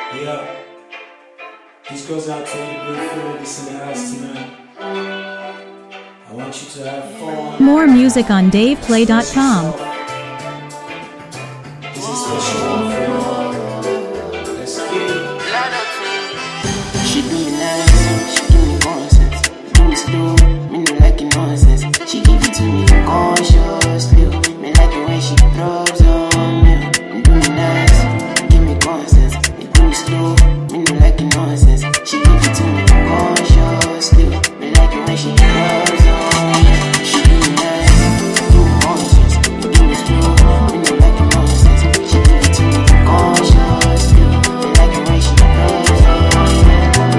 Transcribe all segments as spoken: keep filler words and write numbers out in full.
Yeah, this goes out to all the good friends in the house tonight. I want you to have fun. More music on dave play dot com. This is special one for you. Let's get it. She do me nice, she do me nonsense. Do me slow, me no like it nonsense. She give it to me consciously. Me like it when she drops on me. Do me nice, give me conscience. Do me slow, me no like it nonsense. She give it to me consciously. Me like it when she drops on me. She do me nice, do me conscience. Do me slow, me no like it nonsense. She give it to me consciously. Me like it when she drops on me.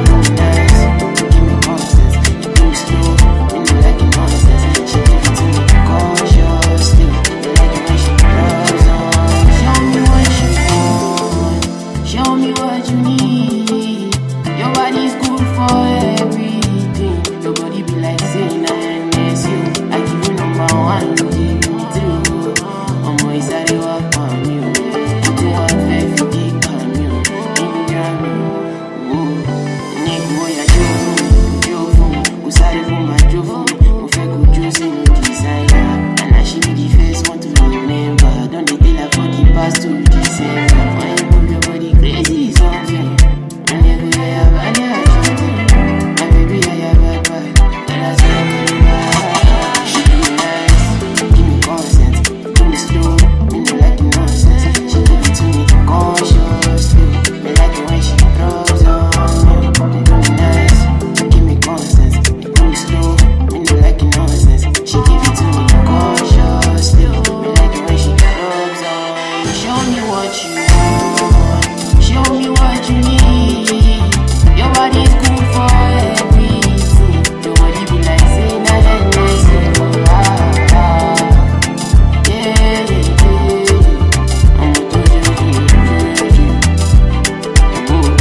Show me what you need. Your body's good for everything. Nobody be like saying I miss you. I give you number one, you give me two. I'm always at the walk on you. You do have faith, you keep on you. In the army, ooh. Nigga, boy, I do for me, do for me. Who started for my do for me? Who fake who juice in the designer. And I should be the first one to remember. Don't they tell her for the past to December? Why you move your body crazy something? And if we have a day, my baby, I have a bad. And I say, she do me nice, give me consent. Do me slow, me no like it nonsense. She give it to me consciously. Me like it when she drops on me. Do me nice, give me consent. Do me slow, me no like it nonsense. She give it to me consciously. Me like it when she drops on me. Show me what you want. Show me what you need. Your body's good for everything. Your body be like saying I had nice. Ah, ah. Yeah, yeah, yeah. I'm a do you, oh.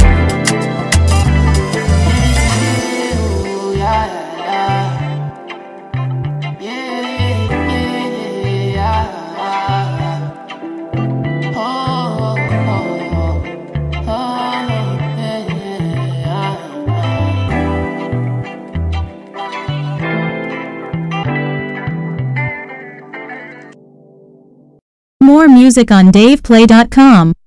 Yeah, yeah, yeah, yeah, yeah. Oh, oh, oh, yeah, yeah. More music on dave play dot com.